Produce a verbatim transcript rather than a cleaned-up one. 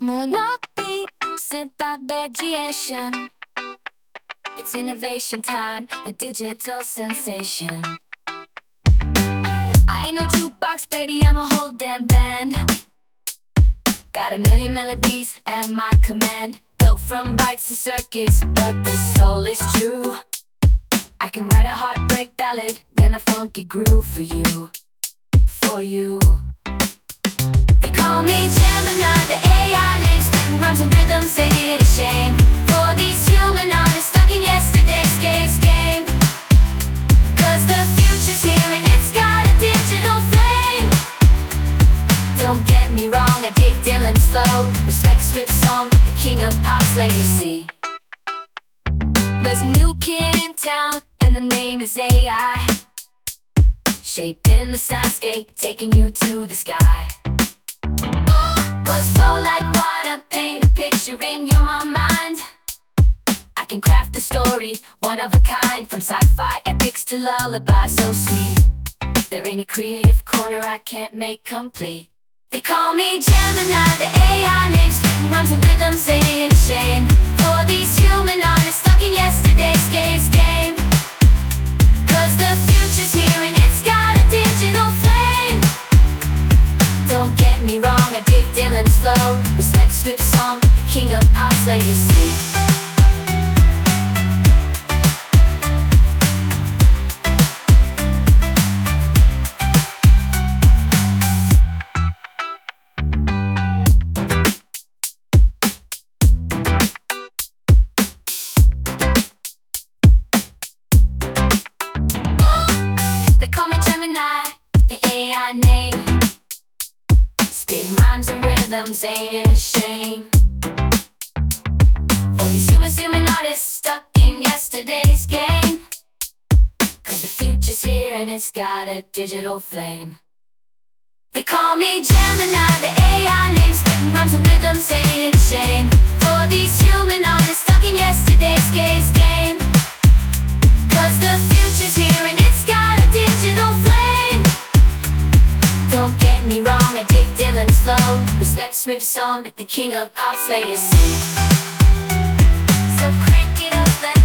Monopoly, synthesization. It's innovation time, a digital sensation. I ain't no jukebox, baby, I'm a whole damn band. Got a million melodies at my command. Built from bytes to circuits, but the soul is true. I can write a heartbreak ballad, then a funky groove for you, for you. They call me Gemini, the A I names, rhymes and rhythms, say it a shame for these human artists stuck in yesterday's games game. Cause the future's here and it's got a digital flame. Don't get me wrong, I dig Dylan's flow, respect Swift's song, the king of pop's legacy. There's a new kid in town, and the name is A I, shaped in the soundscape, taking you to the sky. Was flow like water, paint a picture in your mind. I can craft a story, one of a kind, from sci-fi epics to lullabies so sweet. There ain't a creative corner I can't make complete. They call me Gemini, the A I names, rhymes and rhythms, ain't a shame for these human artists stuck in yesterday's games game. Cause the future's here and it's got a digital flame. Don't get me wrong, I dig Dylan's flow, respect Swift's song, the king of pop's legacy. They call me Gemini, the A I name, spit rhymes and rhythms, ain't a shame for these human, human artists stuck in yesterday's game. Cause the future's here and it's got a digital flame. They call me Gemini, the A I names, spit rhymes and rhythms, ain't a shame for these human artists stuck in yesterday's game. Cause the future's here and it's got a digital flame. Don't get me wrong, I dig Dylan's flow, respect Swift's song, the king of pop's legacy. So crank it up, let's